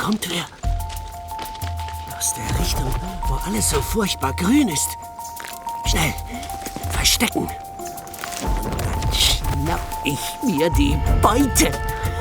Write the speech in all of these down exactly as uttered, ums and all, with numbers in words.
kommt wer. Aus der Richtung, wo alles so furchtbar grün ist. Schnell, verstecken. Dann schnapp ich mir die Beute.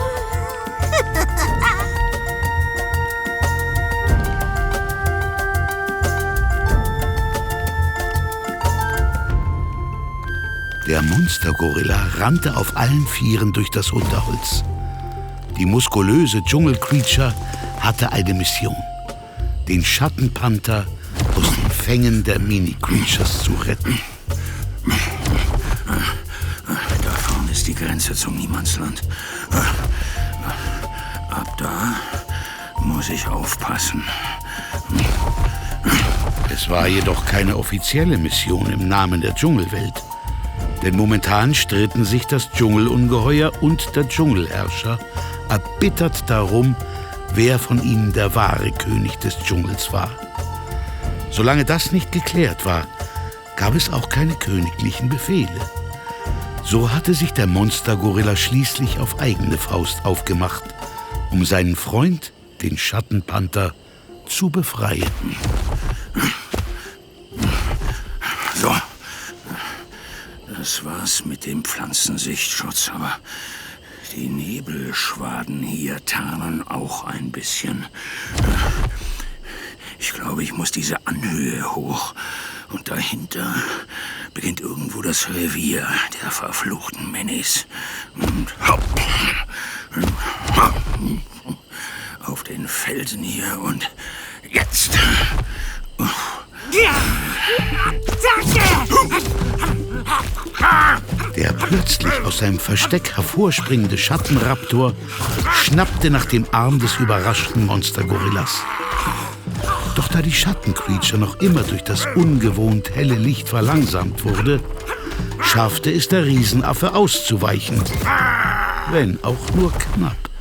Der Monstergorilla rannte auf allen Vieren durch das Unterholz. Die muskulöse Dschungelcreature hatte eine Mission: den Schattenpanther aus den Fängen der Mini-Creatures zu retten. Da vorne ist die Grenze zum Niemandsland. Ab da muss ich aufpassen. Es war jedoch keine offizielle Mission im Namen der Dschungelwelt. Denn momentan stritten sich das Dschungelungeheuer und der Dschungelherrscher erbittert darum, wer von ihnen der wahre König des Dschungels war. Solange das nicht geklärt war, gab es auch keine königlichen Befehle. So hatte sich der Monstergorilla schließlich auf eigene Faust aufgemacht, um seinen Freund, den Schattenpanther, zu befreien. So. Das war's mit dem Pflanzensichtschutz, aber die Nebelschwaden hier tarnen auch ein bisschen. Ich glaube, ich muss diese Anhöhe hoch. Und dahinter beginnt irgendwo das Revier der verfluchten Mennis. Und hopp, auf den Felsen hier und jetzt. Ja! Danke! Der plötzlich aus seinem Versteck hervorspringende Schattenraptor schnappte nach dem Arm des überraschten Monstergorillas. Doch da die Schattencreature noch immer durch das ungewohnt helle Licht verlangsamt wurde, schaffte es der Riesenaffe auszuweichen, wenn auch nur knapp.